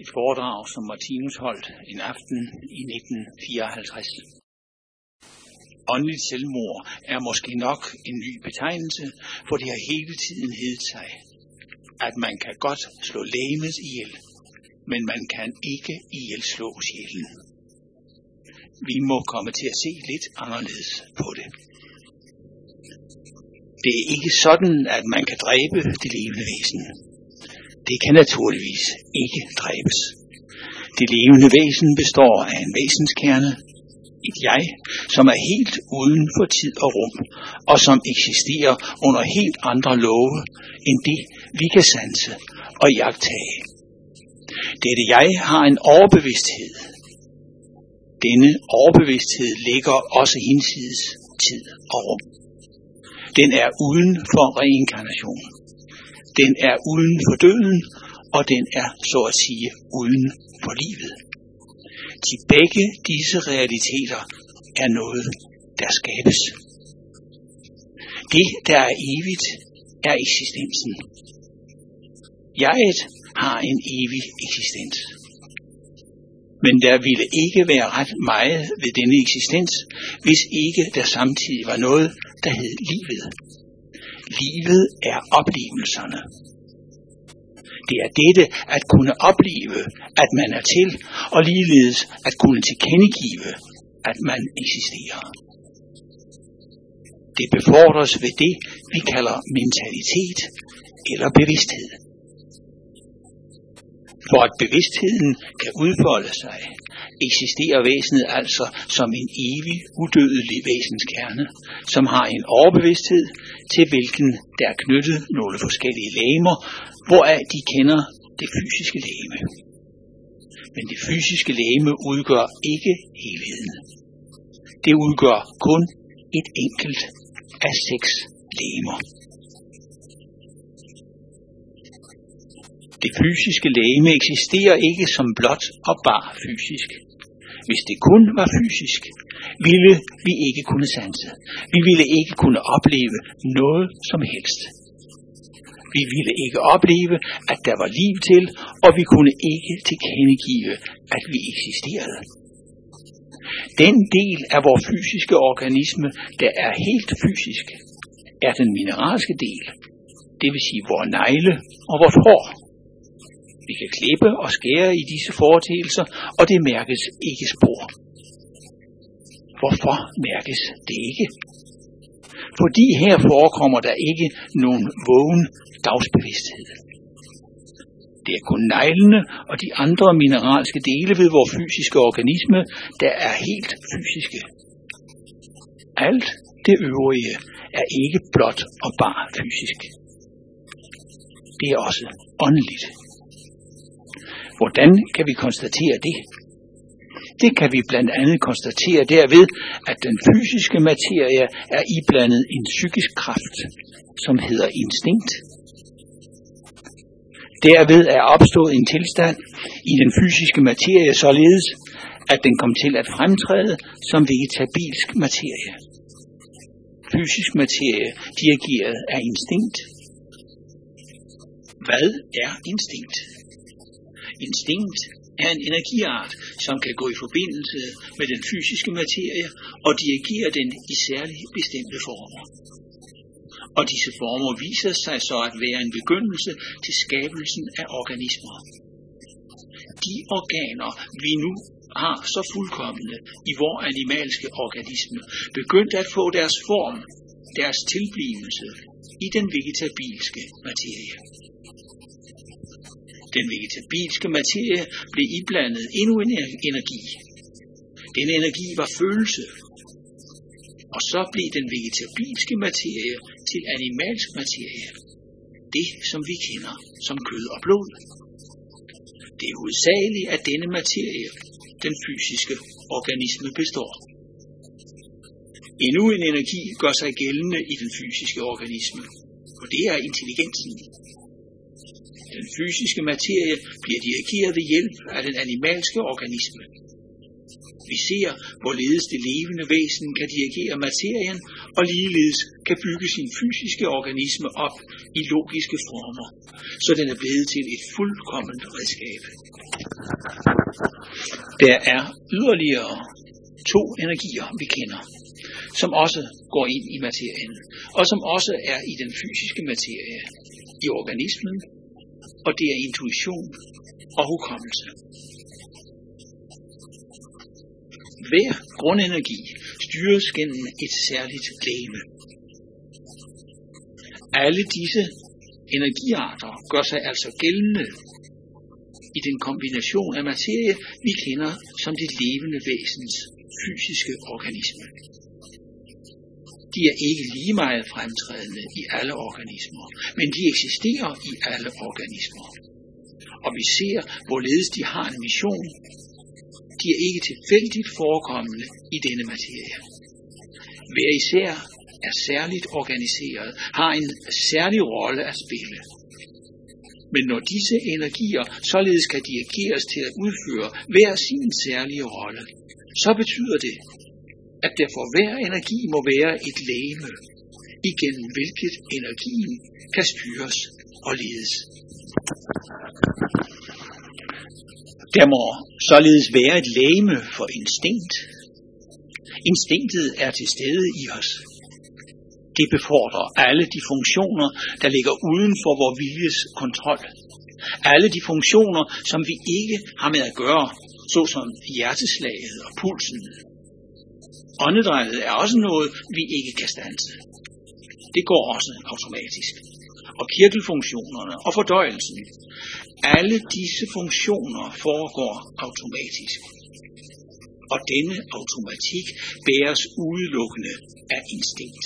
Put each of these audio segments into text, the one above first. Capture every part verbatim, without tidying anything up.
et foredrag, som Martinus holdt en aften i nitten fireoghalvtreds. Åndeligt selvmord er måske nok en ny betegnelse, for det har hele tiden heddet sig, at man kan godt slå legemet ihjel, men man kan ikke ihjelslå sjælen. Vi må komme til at se lidt anderledes på det. Det er ikke sådan, at man kan dræbe det levende væsen. Det kan naturligvis ikke dræbes. Det levende væsen består af en væsenskerne, et jeg, som er helt uden for tid og rum, og som eksisterer under helt andre love, end det, vi kan sanse og iagttage. Dette jeg har en overbevidsthed. Denne overbevidsthed ligger også hinsides tid og rum. Den er uden for reinkarnation. Den er uden for døden, og den er, så at sige, uden for livet. De begge disse realiteter er noget, der skabes. Det, der er evigt, er eksistensen. Jeget har en evig eksistens. Men der ville ikke være ret meget ved denne eksistens, hvis ikke der samtidig var noget, der hed livet. Livet er oplevelserne. Det er dette at kunne opleve, at man er til, og ligeledes at kunne tilkendegive, at man eksisterer. Det befordres ved det, vi kalder mentalitet eller bevidsthed. For at bevidstheden kan udfolde sig, eksisterer væsenet altså som en evig, udødelig væsenskerne, som har en overbevidsthed, til hvilken der er knyttet nogle forskellige legemer, hvoraf de kender det fysiske legeme. Men det fysiske legeme udgør ikke helheden. Det udgør kun et enkelt af seks legemer. Det fysiske legeme eksisterer ikke som blot og bar fysisk. Hvis det kun var fysisk, ville vi ikke kunne sanse. Vi ville ikke kunne opleve noget som helst. Vi ville ikke opleve, at der var liv til, og vi kunne ikke tilkendegive, at vi eksisterede. Den del af vores fysiske organisme, der er helt fysisk, er den mineralske del, det vil sige vores negle og vores hår. Vi kan klippe og skære i disse foreteelser, og det mærkes ikke spor. Hvorfor mærkes det ikke? Fordi her forekommer der ikke nogen vågen dagsbevidsthed. Det er kun neglene og de andre mineralske dele ved vores fysiske organisme, der er helt fysiske. Alt det øvrige er ikke blot og bare fysisk. Det er også åndeligt. Hvordan kan vi konstatere det? Det kan vi blandt andet konstatere derved, at den fysiske materie er iblandet en psykisk kraft, som hedder instinkt. Derved er opstået en tilstand i den fysiske materie således, at den kom til at fremtræde som vegetabilsk materie. Fysisk materie dirigeret af instinkt. Hvad er instinkt? Instinkt er en energiart, som kan gå i forbindelse med den fysiske materie og dirigere den i særligt bestemte former. Og disse former viser sig så at være en begyndelse til skabelsen af organismer. De organer, vi nu har så fuldkomne i vor animalske organisme, begyndte at få deres form, deres tilblivelse i den vegetabilske materie. Den vegetabilske materie blev iblandet endnu en energi. Den energi var følelse. Og så blev den vegetabilske materie til animalsk materie. Det, som vi kender som kød og blod. Det er hovedsageligt af denne materie, den fysiske organisme består. Endnu en energi gør sig gældende i den fysiske organisme, og det er intelligensen. Den fysiske materie bliver dirigeret ved hjælp af den animalske organisme. Vi ser, hvorledes det levende væsen kan dirigere materien, og ligeledes kan bygge sin fysiske organisme op i logiske former, så den er blevet til et fuldkomment redskab. Der er yderligere to energier, vi kender, som også går ind i materien, og som også er i den fysiske materie, i organismen, og det er intuition og hukommelse. Hver grundenergi styres gennem et særligt legeme. Alle disse energiarter gør sig altså gældende i den kombination af materie, vi kender som det levende væsens fysiske organisme. De er ikke lige meget fremtrædende i alle organismer, men de eksisterer i alle organismer. Og vi ser, hvorledes de har en mission. De er ikke tilfældigt forekommende i denne materie. Hver især er særligt organiseret, har en særlig rolle at spille. Men når disse energier således kan dirigeres til at udføre hver sin særlige rolle, så betyder det, at der for hver energi må være et legeme, igennem hvilket energien kan styres og ledes. Der må således være et legeme for instinkt. Instinktet er til stede i os. Det befordrer alle de funktioner, der ligger uden for vor viljes kontrol. Alle de funktioner, som vi ikke har med at gøre, såsom hjerteslaget og pulsen. Åndedrættet er også noget, vi ikke kan standse. Det går også automatisk. Og kirtelfunktionerne og fordøjelsen. Alle disse funktioner foregår automatisk. Og denne automatik bæres udelukkende af instinkt.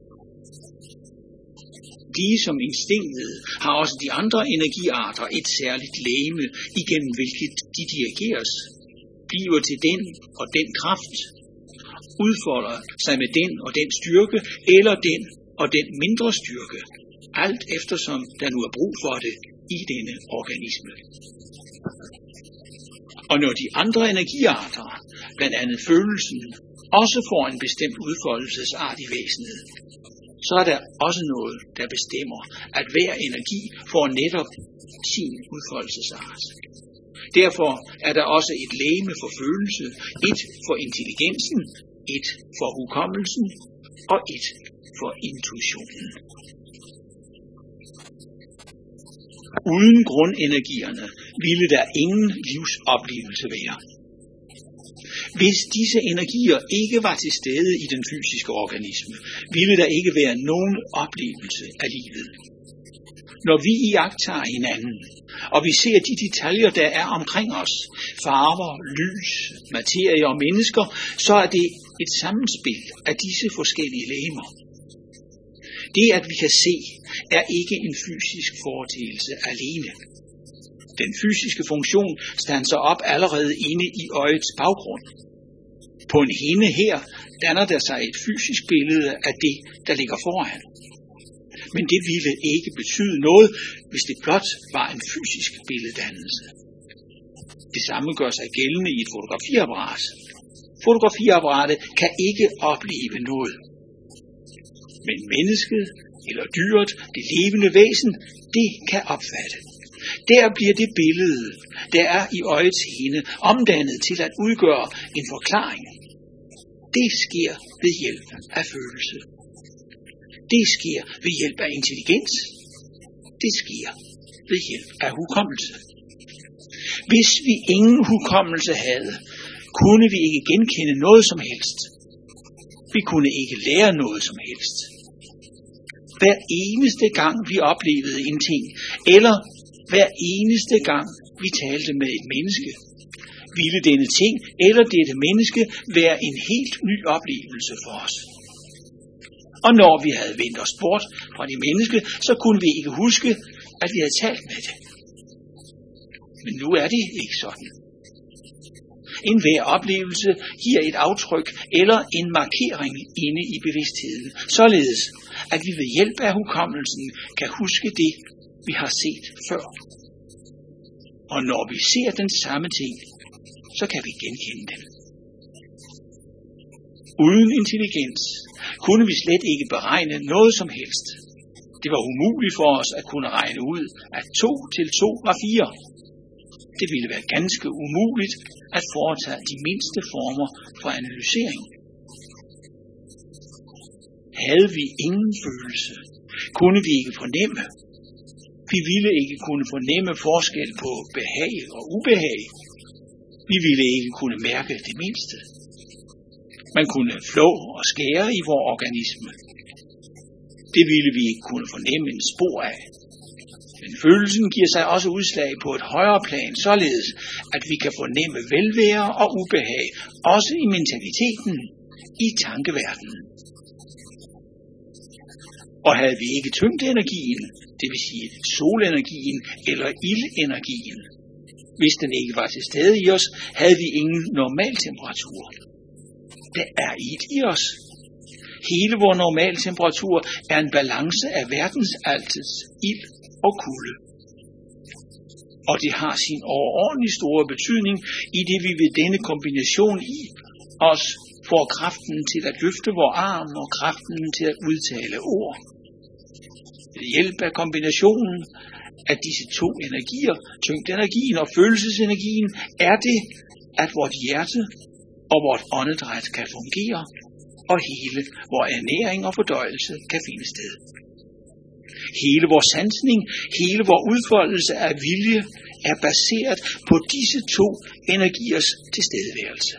Ligesom instinktet har også de andre energiarter et særligt legeme, igennem hvilket de dirigeres, bliver til den og den kraft, udfolder sig med den og den styrke, eller den og den mindre styrke, alt eftersom der nu er brug for det i denne organisme. Og når de andre energiarter, blandt andet følelsen, også får en bestemt udfoldelsesart i væsenet, så er der også noget, der bestemmer, at hver energi får netop sin udfoldelsesart. Derfor er der også et legeme for følelse, et for intelligensen, et for hukommelsen og et for intuitionen. Uden grundenergierne ville der ingen livsoplevelse være. Hvis disse energier ikke var til stede i den fysiske organisme, ville der ikke være nogen oplevelse af livet. Når vi iagttager hinanden, og vi ser de detaljer, der er omkring os, farver, lys, materie og mennesker, så er det et sammenspil af disse forskellige legemer. Det, at vi kan se, er ikke en fysisk foreteelse alene. Den fysiske funktion standser op allerede inde i øjets baggrund. På en hinde her danner der sig et fysisk billede af det, der ligger foran. Men det ville ikke betyde noget, hvis det blot var en fysisk billeddannelse. Det samme gør sig gældende i et fotografiapparat. Fotografiapparatet kan ikke opleve noget. Men mennesket eller dyret, det levende væsen, det kan opfatte. Der bliver det billede, der er i øjets hinde, omdannet til at udgøre en forklaring. Det sker ved hjælp af følelse. Det sker ved hjælp af intelligens. Det sker ved hjælp af hukommelse. Hvis vi ingen hukommelse havde, kunne vi ikke genkende noget som helst. Vi kunne ikke lære noget som helst. Hver eneste gang vi oplevede en ting, eller hver eneste gang vi talte med et menneske, ville denne ting eller dette menneske være en helt ny oplevelse for os. Og når vi havde vendt os bort fra det menneske, så kunne vi ikke huske, at vi havde talt med det. Men nu er det ikke sådan. En hver oplevelse giver et aftryk eller en markering inde i bevidstheden, således at vi ved hjælp af hukommelsen kan huske det, vi har set før. Og når vi ser den samme ting, så kan vi genkende den. Uden intelligens kunne vi slet ikke beregne noget som helst. Det var umuligt for os at kunne regne ud, at to til to var fire. det ville være ganske umuligt at foretage de mindste former for analysering. Havde vi ingen følelse, kunne vi ikke fornemme. Vi ville ikke kunne fornemme forskel på behag og ubehag. Vi ville ikke kunne mærke det mindste. Man kunne flå og skære i vor organisme. Det ville vi ikke kunne fornemme en spor af. Men følelsen giver sig også udslag på et højere plan, således at vi kan fornemme velvære og ubehag, også i mentaliteten, i tankeverdenen. Og havde vi ikke tyngdenergien, det vil sige solenergien eller ildenergien, hvis den ikke var til stede i os, havde vi ingen normaltemperatur. Der er ild i os. Hele vor normaltemperatur er en balance af verdensaltets ild og kulde. Og det har sin overordentlig store betydning, i det vi ved denne kombination i os får kraften til at løfte vor arm og kraften til at udtale ord. Ved hjælp af kombinationen af disse to energier, tyngdenergien og følelsesenergien, er det, at vort hjerte og vort åndedræt kan fungere, og hele vor ernæring og fordøjelse kan finde sted. Hele vor sansning, hele vor udfoldelse af vilje er baseret på disse to energiers tilstedeværelse.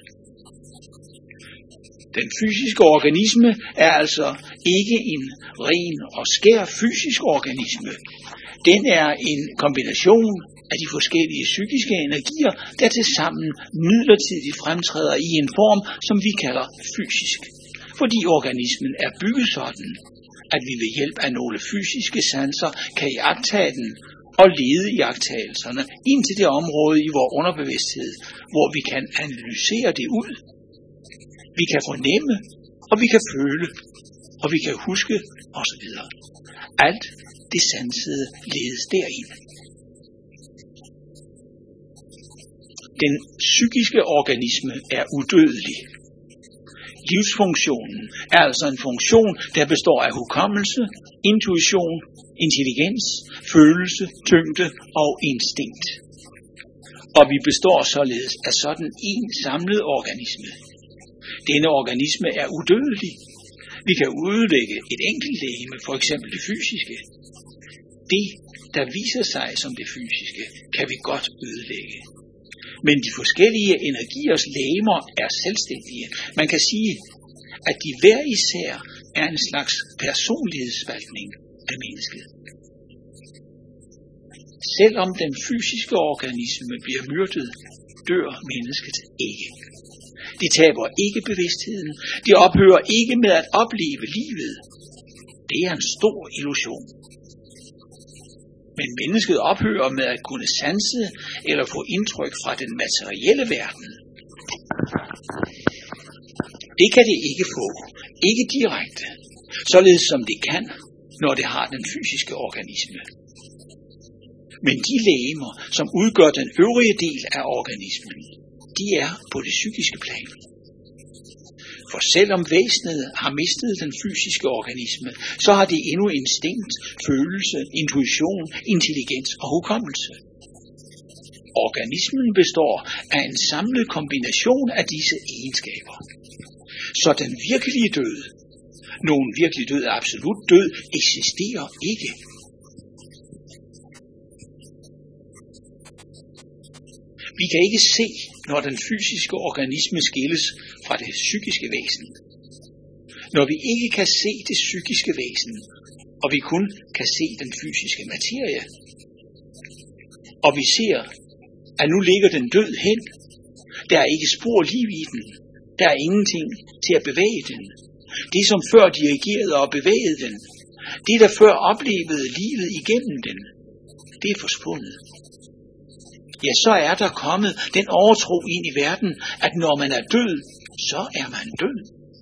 Den fysiske organisme er altså ikke en ren og skær fysisk organisme. Den er en kombination af de forskellige psykiske energier, der tilsammen midlertidigt fremtræder i en form, som vi kalder fysisk. Fordi organismen er bygget sådan, at vi ved hjælp af nogle fysiske sanser kan iagttage den og lede iagttagelserne ind til det område i vores underbevidsthed, hvor vi kan analysere det ud. Vi kan fornemme, og vi kan føle, og vi kan huske osv. Alt det sansede ledes derind. Den psykiske organisme er udødelig. Livsfunktionen er altså en funktion, der består af hukommelse, intuition, intelligens, følelse, tyngde og instinkt. Og vi består således af sådan en samlet organisme. Denne organisme er udødelig. Vi kan udlægge et enkelt legeme, for eksempel det fysiske. Det, der viser sig som det fysiske, kan vi godt ødelægge. Men de forskellige energiers legemer er selvstændige. Man kan sige, at de hver især er en slags personlighedsspaltning af mennesket. Selvom den fysiske organisme bliver myrdet, dør mennesket ikke. De taber ikke bevidstheden. De ophører ikke med at opleve livet. Det er en stor illusion. Men mennesket ophører med at kunne sanse eller få indtryk fra den materielle verden. Det kan det ikke få. Ikke direkte. Således som det kan, når det har den fysiske organisme. Men de legemer, som udgør den øvrige del af organismen, de er på det psykiske plan. For selvom væsenet har mistet den fysiske organisme, så har det endnu instinkt, følelse, intuition, intelligens og hukommelse. Organismen består af en samlet kombination af disse egenskaber. Så den virkelige død, nogen virkelig død, absolut død, eksisterer ikke. Vi kan ikke se, når den fysiske organisme skilles fra det psykiske væsen. Når vi ikke kan se det psykiske væsen, og vi kun kan se den fysiske materie. Og vi ser, at nu ligger den død hen. Der er ikke spor liv i den. Der er ingenting til at bevæge den. Det som før dirigerede og bevægede den, det der før oplevede livet igennem den, det er forsvundet. Ja, så er der kommet den overtro ind i verden, at når man er død, så er man død.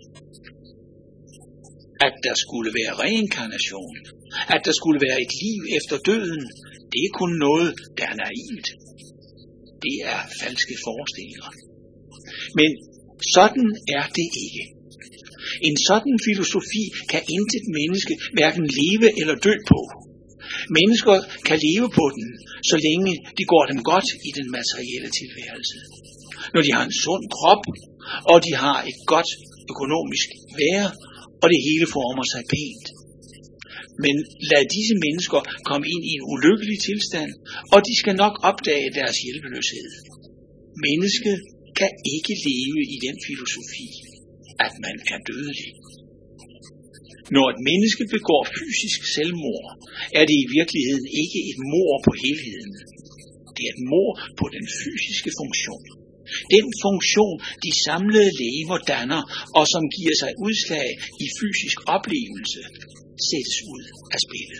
At der skulle være reinkarnation, at der skulle være et liv efter døden, det er kun noget, der er naivt. Det er falske forestillinger. Men sådan er det ikke. En sådan filosofi kan intet menneske hverken leve eller dø på. Mennesker kan leve på den, så længe de går dem godt i den materielle tilværelse. Når de har en sund krop, og de har et godt økonomisk være, og det hele former sig pænt. Men lad disse mennesker komme ind i en ulykkelig tilstand, og de skal nok opdage deres hjælpeløshed. Mennesket kan ikke leve i den filosofi, at man er dødelig. Når et menneske begår fysisk selvmord, er det i virkeligheden ikke et mord på helheden. Det er et mord på den fysiske funktion. Den funktion, de samlede legemer danner, og som giver sig udslag i fysisk oplevelse, sættes ud af spillet.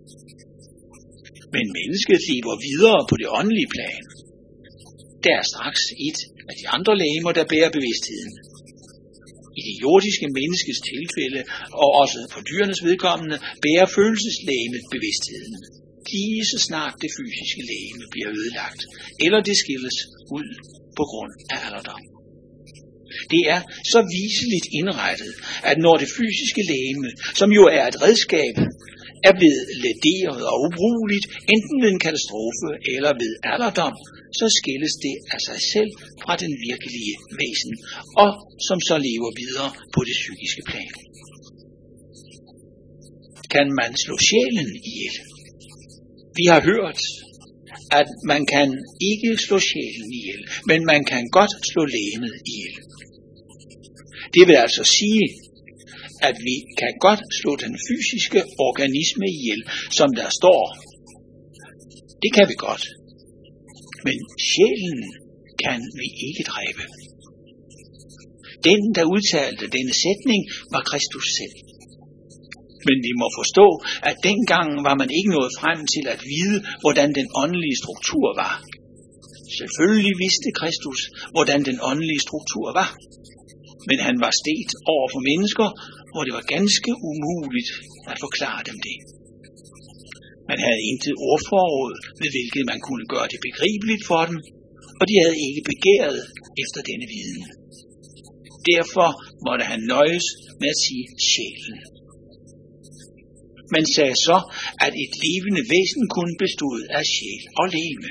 Men mennesket lever videre på det åndelige plan. Der er straks et af de andre legemer, der bærer bevidstheden. I det jordiske menneskes tilfælde, og også for dyrenes vedkommende, bærer følelseslegemet bevidstheden. Lige så snart det fysiske legeme bliver ødelagt, eller det skilles ud på grund af alderdom. Det er så viseligt indrettet, at når det fysiske legeme, som jo er et redskab, er blevet lederet og ubrugeligt, enten ved en katastrofe eller ved alderdom, så skilles det af sig selv fra den virkelige væsen, og som så lever videre på det psykiske plan. Kan man slå sjælen ihjel? Vi har hørt, at man kan ikke slå sjælen ihjel, men man kan godt slå legemet ihjel. Det vil altså sige, at vi kan godt slå den fysiske organisme ihjel, som der står. Det kan vi godt. Men sjælen kan vi ikke dræbe. Den, der udtalte denne sætning, var Kristus selv. Men vi må forstå, at dengang var man ikke nået frem til at vide, hvordan den åndelige struktur var. Selvfølgelig vidste Kristus, hvordan den åndelige struktur var. Men han var stedt over for mennesker, hvor det var ganske umuligt at forklare dem det. Man havde intet ordforråd, ved hvilket man kunne gøre det begribeligt for dem, og de havde ikke begæret efter denne viden. Derfor måtte han nøjes med at sige sjælen. Man sagde så, at et levende væsen kun bestod af sjæl og legeme.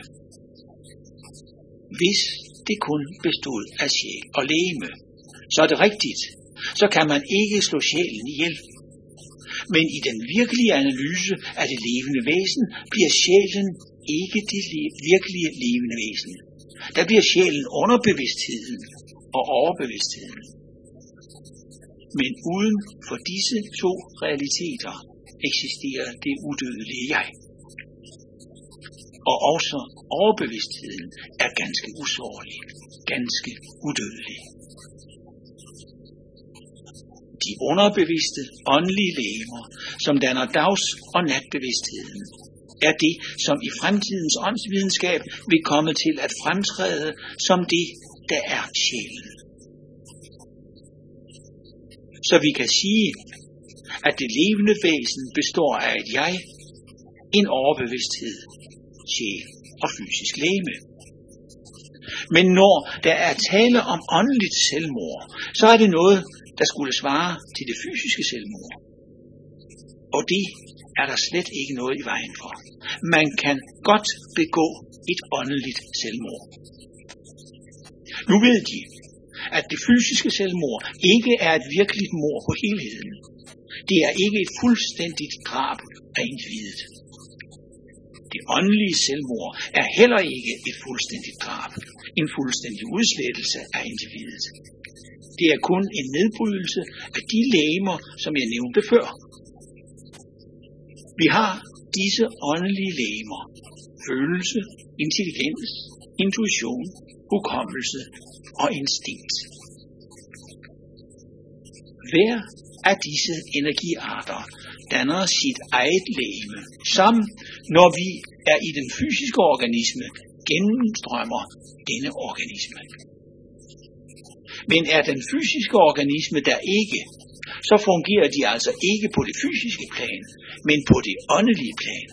Hvis det kun bestod af sjæl og legeme, så er det rigtigt. Så kan man ikke slå sjælen ihjel. Men i den virkelige analyse af det levende væsen, bliver sjælen ikke det virkelige levende væsen. Der bliver sjælen underbevidstheden og overbevidstheden. Men uden for disse to realiteter eksisterer det udødelige jeg. Og også overbevidstheden er ganske usårlig, ganske udødelig. De underbevidste åndelige legemer, som danner dags- og natbevidstheden, er det, som i fremtidens åndsvidenskab vil komme til at fremtræde som det, der er sjælen. Så vi kan sige, at det levende væsen består af et jeg, en overbevidsthed, sjæl og fysisk legeme. Men når der er tale om åndeligt selvmord, så er det noget, der skulle svare til det fysiske selvmord. Og det er der slet ikke noget i vejen for. Man kan godt begå et åndeligt selvmord. Nu ved de, at det fysiske selvmord ikke er et virkeligt mord på helheden. Det er ikke et fuldstændigt drab af individet. Det åndelige selvmord er heller ikke et fuldstændigt drab, en fuldstændig udslettelse af individet. Det er kun en nedbrydelse af de legemer, som jeg nævnte før. Vi har disse åndelige legemer: følelse, intelligens, intuition, hukommelse og instinkt. Hver af disse energiarter danner sit eget legeme, som, når vi er i den fysiske organisme, gennemstrømmer denne organisme. Men er den fysiske organisme der ikke, så fungerer de altså ikke på det fysiske plan, men på det åndelige plan.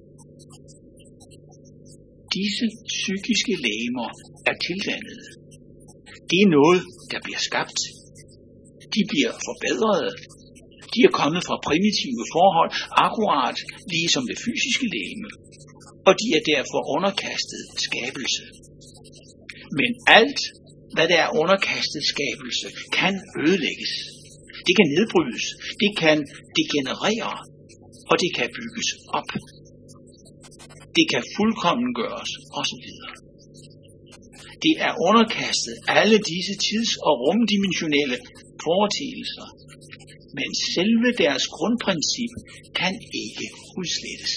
Disse psykiske legemer er tildannede. Det er noget, der bliver skabt. De bliver forbedret. De er kommet fra primitive forhold, akkurat ligesom det fysiske legeme, og de er derfor underkastet skabelse. Men alt, hvad der er underkastet skabelse, kan ødelægges. Det kan nedbrydes, det kan degenerere, og det kan bygges op. Det kan fuldkommengøres, osv. Det er underkastet alle disse tids- og rumdimensionelle foreteelser, men selve deres grundprincip kan ikke udslettes.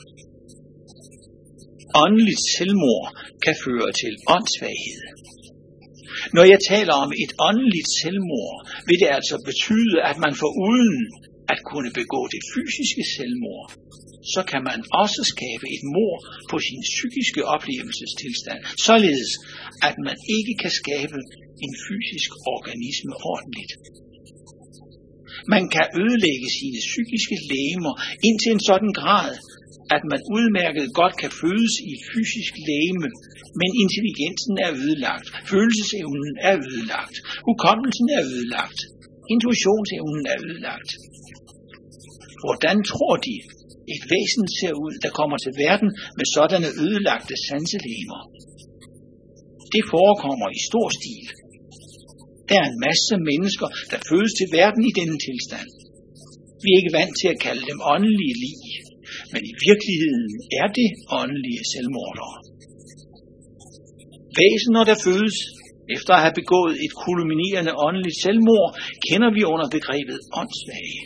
Åndeligt selvmord kan føre til åndssvaghed. Når jeg taler om et åndeligt selvmord, vil det altså betyde, at man foruden at kunne begå det fysiske selvmord, så kan man også skabe et mord på sin psykiske oplevelsestilstand, således at man ikke kan skabe en fysisk organisme ordentligt. Man kan ødelægge sine psykiske legemer indtil en sådan grad, at man udmærket godt kan fødes i et fysisk legeme, men intelligensen er ødelagt, følelsesevnen er ødelagt, hukommelsen er ødelagt, intuitionsevnen er ødelagt. Hvordan tror de, et væsen ser ud, der kommer til verden med sådanne ødelagte sanselegemer? Det forekommer i stor stil. Der er en masse mennesker, der fødes til verden i denne tilstand. Vi er ikke vant til at kalde dem åndelige lig, men i virkeligheden er det åndelige selvmordere. Væsener, der fødes efter at have begået et kulminerende åndeligt selvmord, kender vi under begrebet åndssvage.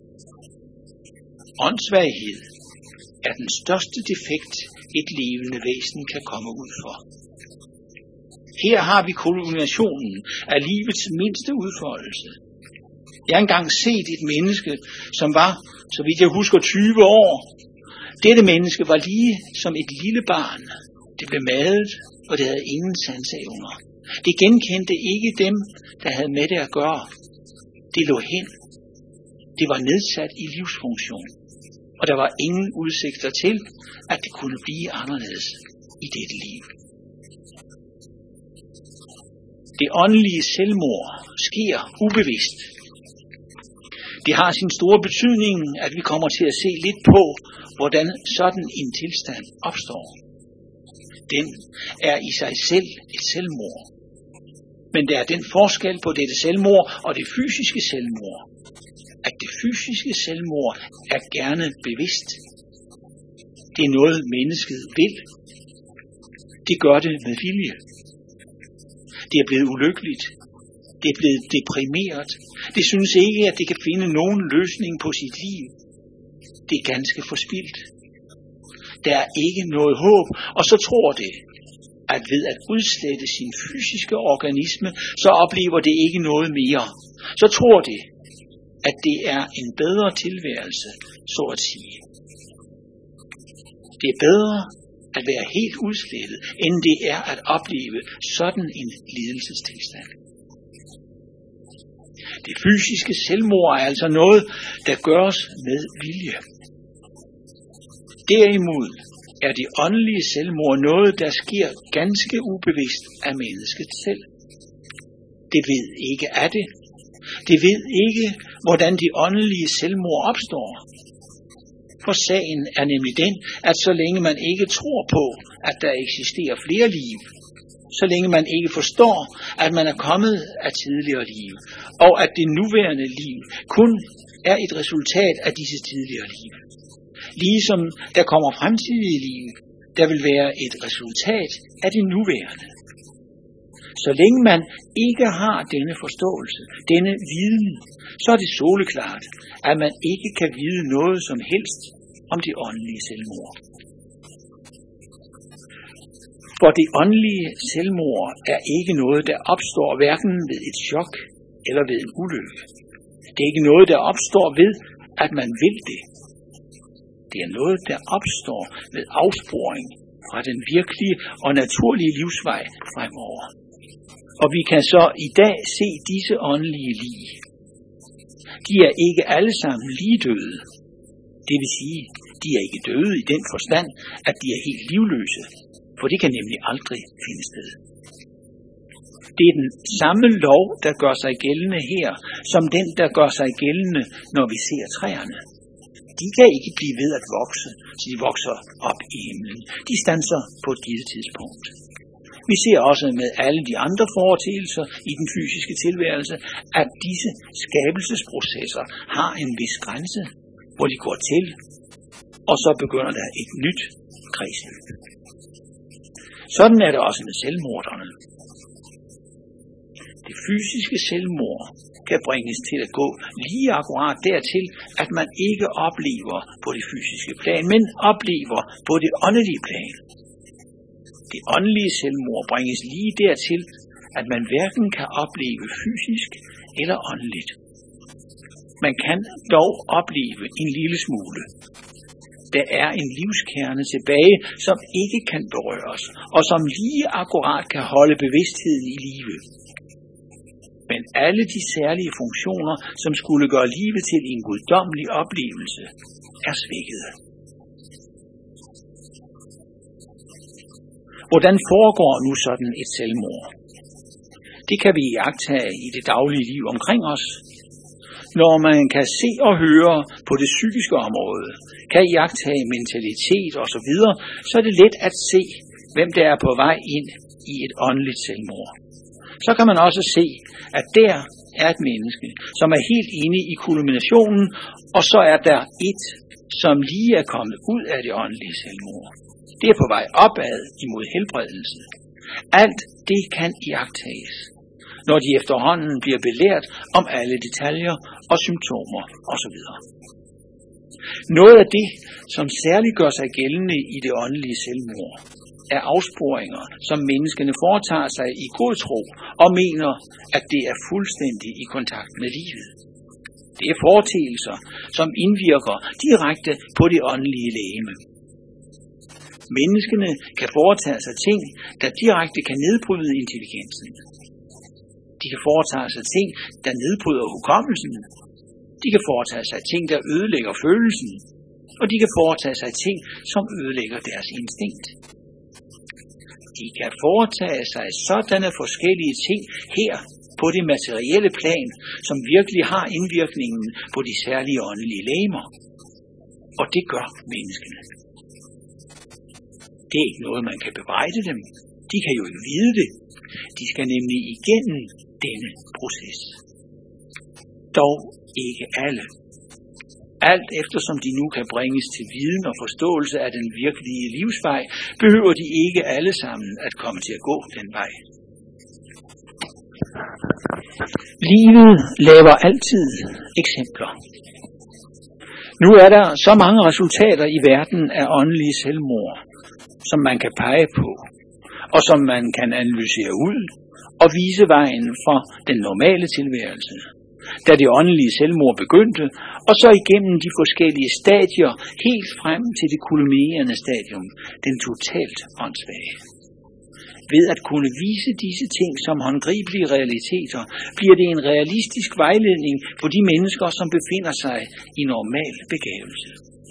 Åndssvaghed er den største defekt, et levende væsen kan komme ud for. Her har vi kulminationen af livets mindste udfoldelse. Jeg har engang set et menneske, som var, så vidt jeg husker, tyve år. Dette menneske var lige som et lille barn. Det blev madet, og det havde ingen sanseevner. Det genkendte ikke dem, der havde med det at gøre. Det lå hen. Det var nedsat i livsfunktion. Og der var ingen udsigter til, at det kunne blive anderledes i dette liv. Det åndelige selvmord sker ubevidst. Det har sin store betydning, at vi kommer til at se lidt på, hvordan sådan en tilstand opstår. Den er i sig selv et selvmord. Men der er den forskel på dette selvmord og det fysiske selvmord, at det fysiske selvmord er gerne bevidst. Det er noget, mennesket vil. Det gør det med vilje. Det er blevet ulykkeligt. Det er blevet deprimeret. Det synes ikke, at det kan finde nogen løsning på sit liv. Det er ganske forspildt. Der er ikke noget håb, og så tror det, at ved at udslette sin fysiske organisme, så oplever det ikke noget mere. Så tror det, at det er en bedre tilværelse, så at sige. Det er bedre at være helt udslettet, end det er at opleve sådan en lidelsestilstand. Det fysiske selvmord er altså noget, der gøres med vilje. Derimod er det åndelige selvmord noget, der sker ganske ubevidst af mennesket selv. Det ved ikke af det. Det ved ikke, hvordan det åndelige selvmord opstår. For sagen er nemlig den, at så længe man ikke tror på, at der eksisterer flere liv, så længe man ikke forstår, at man er kommet af tidligere liv, og at det nuværende liv kun er et resultat af disse tidligere liv. Ligesom der kommer fremtidige liv, der vil være et resultat af det nuværende. Så længe man ikke har denne forståelse, denne viden, så er det soleklart, at man ikke kan vide noget som helst om det åndelige selvmord. For det åndelige selvmord er ikke noget, der opstår hverken ved et chok eller ved en ulykke. Det er ikke noget, der opstår ved, at man vil det. Det er noget, der opstår ved afsporing fra den virkelige og naturlige livsvej fremover. Og vi kan så i dag se disse åndelige lig. De er ikke alle sammen lige døde. Det vil sige, de er ikke døde i den forstand, at de er helt livløse. For det kan nemlig aldrig finde sted. Det er den samme lov, der gør sig gældende her, som den, der gør sig gældende, når vi ser træerne. De kan ikke blive ved at vokse, så de vokser op i himlen. De standser på et givet tidspunkt. Vi ser også med alle de andre foreteelser i den fysiske tilværelse, at disse skabelsesprocesser har en vis grænse, hvor de går til, og så begynder der et nyt kredsløb. Sådan er det også med selvmorderne. Det fysiske selvmord kan bringes til at gå lige akkurat dertil, at man ikke oplever på det fysiske plan, men oplever på det åndelige plan. Det åndelige selvmord bringes lige dertil, at man hverken kan opleve fysisk eller åndeligt. Man kan dog opleve en lille smule. Der er en livskerne tilbage, som ikke kan berøres, og som lige akkurat kan holde bevidstheden i live. Men alle de særlige funktioner, som skulle gøre livet til en guddommelig oplevelse, er svækkede. Hvordan foregår nu sådan et selvmord? Det kan vi iagttage i det daglige liv omkring os. Når man kan se og høre på det psykiske område, kan iagttage mentalitet osv., så er det let at se, hvem der er på vej ind i et åndeligt selvmord. Så kan man også se, at der er et menneske, som er helt inde i kulminationen, og så er der et, som lige er kommet ud af det åndelige selvmord. Det er på vej opad imod helbredelse. Alt det kan iagttages, når de efterhånden bliver belært om alle detaljer og symptomer osv. Noget af det, som særligt gør sig gældende i det åndelige selvmord, er afsporinger, som menneskene foretager sig i god tro og mener, at det er fuldstændig i kontakt med livet. Det er foreteelser, som indvirker direkte på det åndelige legeme. Menneskene kan foretage sig ting, der direkte kan nedbryde intelligensen. De kan foretage sig ting, der nedbryder hukommelsen. De kan foretage sig ting, der ødelægger følelsen. Og de kan foretage sig ting, som ødelægger deres instinkt. De kan foretage sig sådanne forskellige ting her på det materielle plan, som virkelig har indvirkningen på de særlige åndelige legemer. Og det gør menneskene. Det er ikke noget, man kan bebrejde dem. De kan jo ikke vide det. De skal nemlig igennem denne proces. Dog ikke alle. Alt eftersom de nu kan bringes til viden og forståelse af den virkelige livsvej, behøver de ikke alle sammen at komme til at gå den vej. Livet laver altid eksempler. Nu er der så mange resultater i verden af åndelige selvmord, som man kan pege på, og som man kan analysere ud og vise vejen for den normale tilværelse, da det åndelige selvmord begyndte, og så igennem de forskellige stadier helt frem til det kulminerende stadium, den totalt åndssvage. Ved at kunne vise disse ting som håndgribelige realiteter, bliver det en realistisk vejledning for de mennesker, som befinder sig i normal begavelse.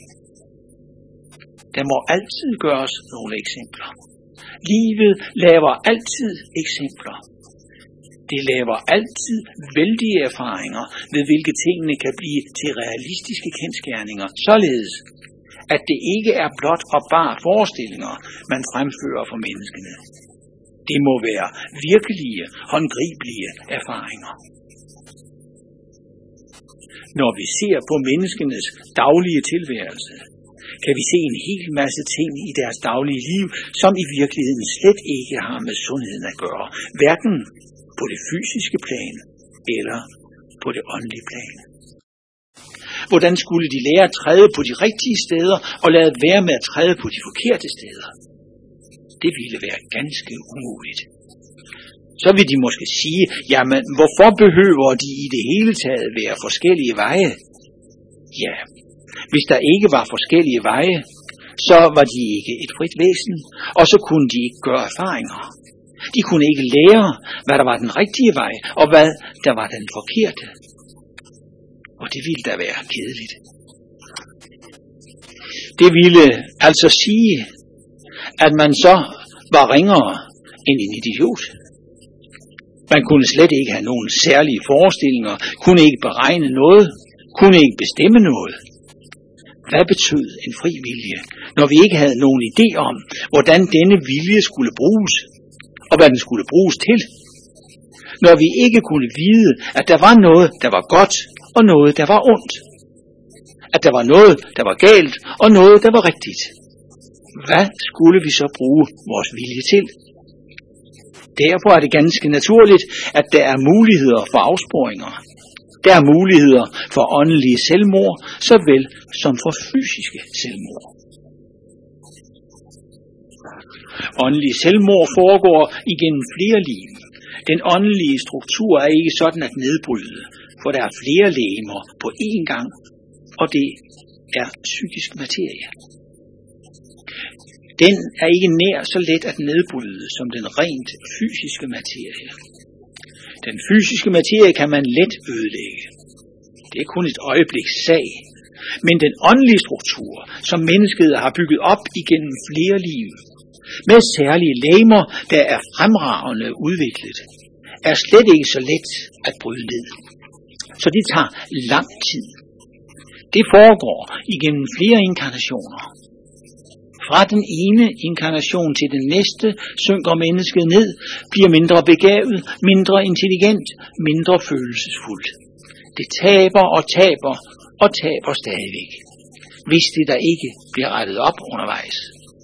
Der må altid gøres nogle eksempler. Livet laver altid eksempler. Det laver altid vældige erfaringer, ved hvilke tingene kan blive til realistiske kendsgerninger, således at det ikke er blot og bare forestillinger, man fremfører for menneskene. Det må være virkelige, håndgribelige erfaringer. Når vi ser på menneskenes daglige tilværelse, kan vi se en hel masse ting i deres daglige liv, som i virkeligheden slet ikke har med sundheden at gøre, hverken på det fysiske plan eller på det åndelige plan. Hvordan skulle de lære at træde på de rigtige steder og lade være med at træde på de forkerte steder? Det ville være ganske umuligt. Så vil de måske sige, jamen hvorfor behøver de i det hele taget være forskellige veje? Ja, hvis der ikke var forskellige veje, så var de ikke et frit væsen, og så kunne de ikke gøre erfaringer. De kunne ikke lære, hvad der var den rigtige vej, og hvad der var den forkerte. Og det ville da være kedeligt. Det ville altså sige, at man så var ringere end en idiot. Man kunne slet ikke have nogen særlige forestillinger, kunne ikke beregne noget, kunne ikke bestemme noget. Hvad betød en fri vilje, når vi ikke havde nogen idé om, hvordan denne vilje skulle bruges, og hvad den skulle bruges til? Når vi ikke kunne vide, at der var noget, der var godt, og noget, der var ondt. At der var noget, der var galt, og noget, der var rigtigt. Hvad skulle vi så bruge vores vilje til? Derfor er det ganske naturligt, at der er muligheder for afsporinger. Der er muligheder for åndelige selvmord, såvel som for fysiske selvmord. Åndelige selvmord foregår igennem flere liv. Den åndelige struktur er ikke sådan at nedbryde, for der er flere legemer på én gang, og det er psykisk materie. Den er ikke nær så let at nedbryde som den rent fysiske materie. Den fysiske materie kan man let ødelægge. Det er kun et øjebliks sag. Men den åndelige struktur, som mennesket har bygget op igennem flere liv, med særlige legemer, der er fremragende udviklet, er slet ikke så let at bryde ned. Så det tager lang tid. Det foregår igennem flere inkarnationer. Fra den ene inkarnation til den næste synker mennesket ned, bliver mindre begavet, mindre intelligent, mindre følelsesfuldt. Det taber og taber og taber stadigvæk, hvis det der ikke bliver rettet op undervejs.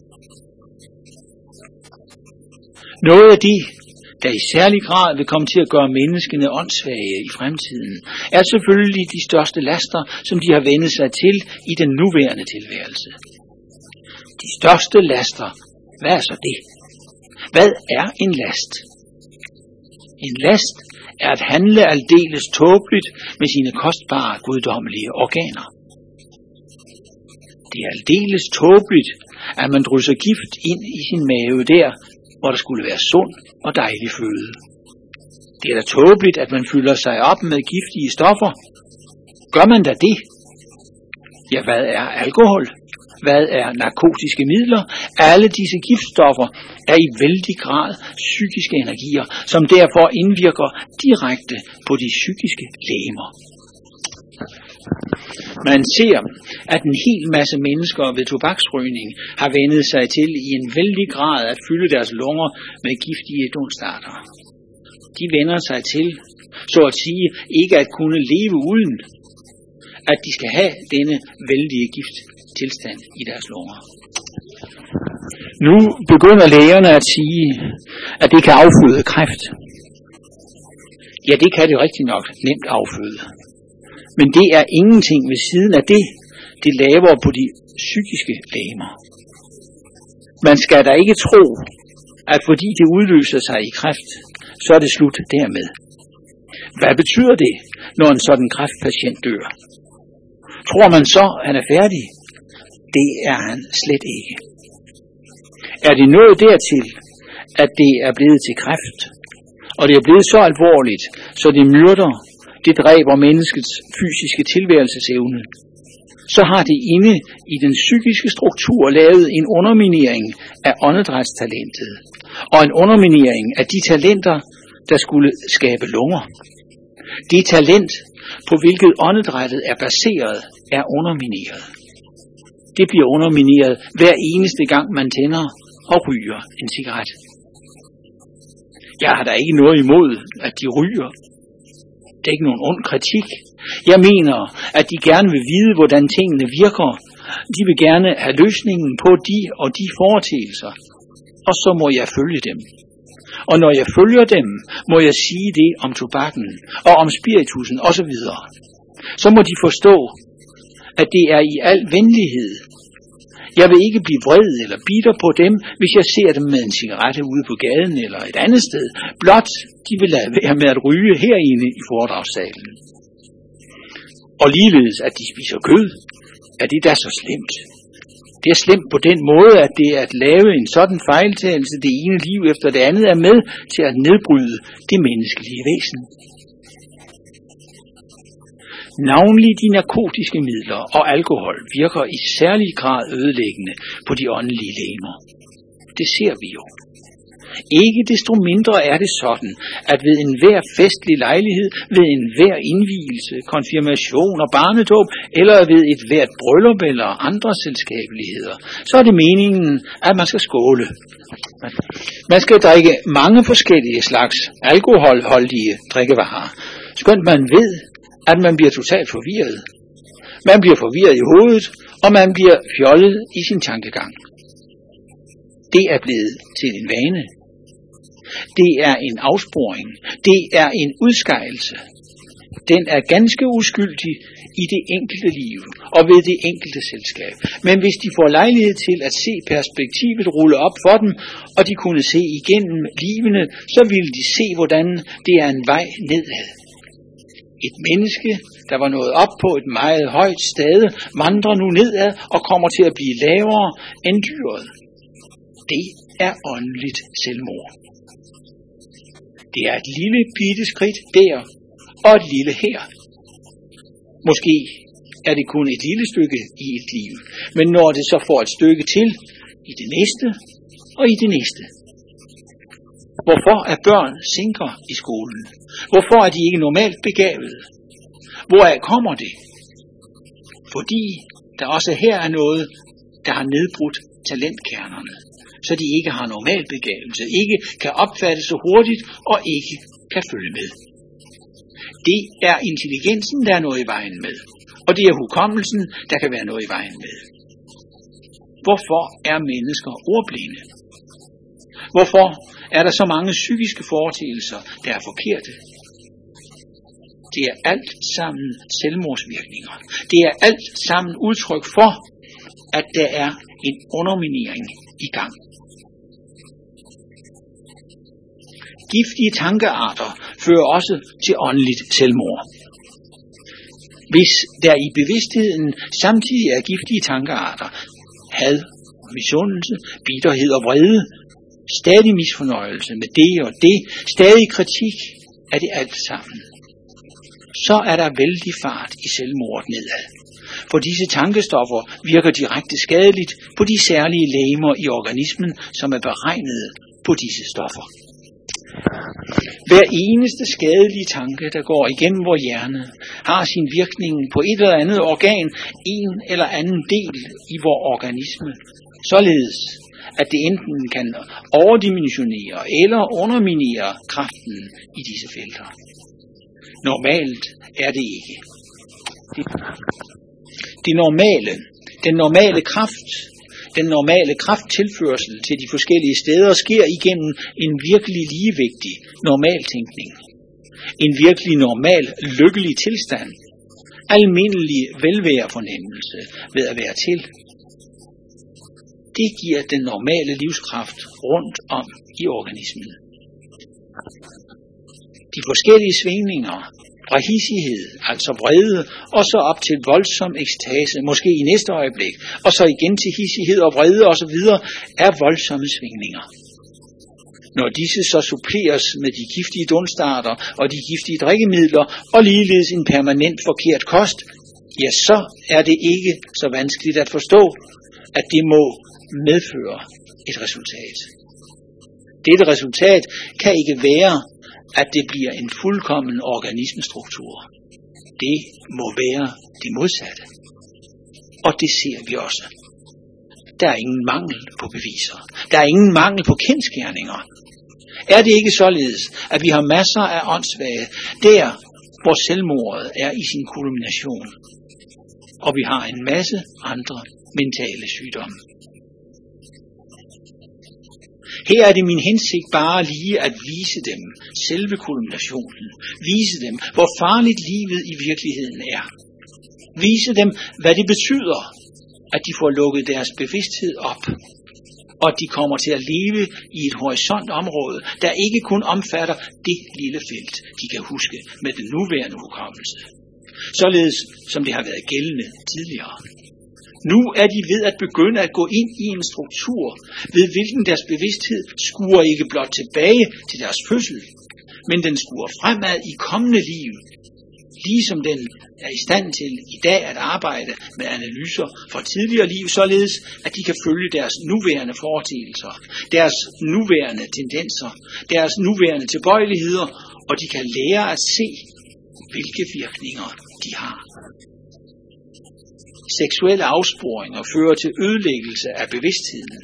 Noget af det, der i særlig grad vil komme til at gøre menneskene åndssvage i fremtiden, er selvfølgelig de største laster, som de har vendt sig til i den nuværende tilværelse. De største laster, hvad er så det? Hvad er en last? En last er at handle aldeles tåbeligt med sine kostbare guddommelige organer. Det er aldeles tåbeligt, at man drysser gift ind i sin mave der, hvor der skulle være sund og dejlig føde. Det er da tåbeligt, at man fylder sig op med giftige stoffer. Gør man da det? Ja, hvad er alkohol? Hvad er narkotiske midler? Alle disse giftstoffer er i vældig grad psykiske energier, som derfor indvirker direkte på de psykiske legemer. Man ser, at en hel masse mennesker ved tobaksrygning har vendet sig til i en vældig grad at fylde deres lunger med giftige dunstarter. De vender sig til, så at sige, ikke at kunne leve uden, at de skal have denne vældige gifttilstand i deres lunger. Nu begynder lægerne at sige, at det kan afføde kræft. Ja, det kan det rigtig nok nemt afføde. Men det er ingenting ved siden af det, det laver på de psykiske legemer. Man skal da ikke tro, at fordi det udløser sig i kræft, så er det slut dermed. Hvad betyder det, når en sådan kræftpatient dør? Tror man så, at han er færdig? Det er han slet ikke. Er det nået dertil, at det er blevet til kræft, og det er blevet så alvorligt, så det myrder, det dræber menneskets fysiske tilværelsesevne, så har det inde i den psykiske struktur lavet en underminering af åndedrætstalentet, og en underminering af de talenter, der skulle skabe lunger. Det talent, på hvilket åndedrættet er baseret, er undermineret. Det bliver undermineret hver eneste gang, man tænder og ryger en cigaret. Jeg har da ikke noget imod, at de ryger. Det er ikke nogen ond kritik. Jeg mener, at de gerne vil vide, hvordan tingene virker. De vil gerne have løsningen på de og de foreteelser. Og så må jeg følge dem. Og når jeg følger dem, må jeg sige det om tobakken og om spiritusen osv. Så må de forstå, at det er i al venlighed. Jeg vil ikke blive vred eller bitter på dem, hvis jeg ser dem med en cigarette ude på gaden eller et andet sted. Blot de vil lade være med at ryge herinde i foredragssalen. Og ligeledes, at de spiser kød, er det da så slemt. Det er slemt på den måde, at det at lave en sådan fejltagelse det ene liv efter det andet er med til at nedbryde det menneskelige væsen. Navnlig de narkotiske midler og alkohol virker i særlig grad ødelæggende på de åndelige legemer. Det ser vi jo. Ikke desto mindre er det sådan, at ved enhver festlig lejlighed, ved enhver indvielse, konfirmation og barnedåb, eller ved et hvert bryllup eller andre selskabeligheder, så er det meningen, at man skal skåle. Man skal drikke mange forskellige slags alkoholholdige drikkevarer, skønt man ved, at man bliver totalt forvirret. Man bliver forvirret i hovedet, og man bliver fjollet i sin tankegang. Det er blevet til en vane. Det er en afsporing. Det er en udskejelse. Den er ganske uskyldig i det enkelte liv og ved det enkelte selskab. Men hvis de får lejlighed til at se perspektivet rulle op for dem, og de kunne se igennem livene, så ville de se, hvordan det er en vej nedad. Et menneske, der var nået op på et meget højt stade, vandrer nu nedad og kommer til at blive lavere end dyret. Det er åndeligt selvmord. Det er et lille bitte skridt der og et lille her. Måske er det kun et lille stykke i et liv, men når det så får et stykke til i det næste og i det næste. Hvorfor er børn sinker i skolen? Hvorfor er de ikke normalt begavede? Hvoraf kommer det? Fordi der også her er noget, der har nedbrudt talentkernerne, så de ikke har normal begavelse, ikke kan opfatte så hurtigt og ikke kan følge med. Det er intelligensen, der er noget i vejen med, og det er hukommelsen, der kan være noget i vejen med. Hvorfor er mennesker ordblinde? Hvorfor er der så mange psykiske foreteelser, der er forkerte? Det er alt sammen selvmordsvirkninger. Det er alt sammen udtryk for, at der er en underminering i gang. Giftige tankearter fører også til åndeligt selvmord. Hvis der i bevidstheden samtidig er giftige tankearter, had, misundelse, bitterhed og vrede, stadig misfornøjelse med det og det, stadig kritik af det alt sammen, så er der vældig fart i selvmordet nedad. For disse tankestoffer virker direkte skadeligt på de særlige legemer i organismen, som er beregnet på disse stoffer. Hver eneste skadelige tanke, der går igennem vores hjerne, har sin virkning på et eller andet organ, en eller anden del i vores organisme, således at det enten kan overdimensionere eller underminere kraften i disse felter. Normalt er det ikke. Det, det normale, den normale kraft, den normale krafttilførsel til de forskellige steder sker igennem en virkelig ligevægtig normaltænkning. En virkelig normal lykkelig tilstand. Almindelig velværefornemmelse ved at være til. Det giver den normale livskraft rundt om i organismen. De forskellige svingninger fra hissighed, altså vrede, og så op til voldsom ekstase, måske i næste øjeblik, og så igen til hissighed og vrede osv., er voldsomme svingninger. Når disse så suppleres med de giftige dunstarter og de giftige drikkemidler, og ligeledes en permanent forkert kost, ja, så er det ikke så vanskeligt at forstå, at det må medføre et resultat. Dette resultat kan ikke være, at det bliver en fuldkommen organismestruktur. Det må være det modsatte. Og det ser vi også. Der er ingen mangel på beviser. Der er ingen mangel på kendsgerninger. Er det ikke således, at vi har masser af åndssvage der, hvor selvmordet er i sin kulmination, og vi har en masse andre mentale sygdomme? Her er det min hensigt bare lige at vise dem selve kulminationen. Vise dem, hvor farligt livet i virkeligheden er. Vise dem, hvad det betyder, at de får lukket deres bevidsthed op. Og at de kommer til at leve i et horisontområde, der ikke kun omfatter det lille felt, de kan huske med den nuværende hukommelse. Således som det har været gældende tidligere. Nu er de ved at begynde at gå ind i en struktur, ved hvilken deres bevidsthed skuer ikke blot tilbage til deres fødsel, men den skuer fremad i kommende liv, Ligesom den er i stand til i dag at arbejde med analyser fra tidligere liv, således at de kan følge deres nuværende foreteelser, deres nuværende tendenser, deres nuværende tilbøjeligheder, og de kan lære at se, hvilke virkninger de har. Seksuelle afsporinger fører til ødelæggelse af bevidstheden.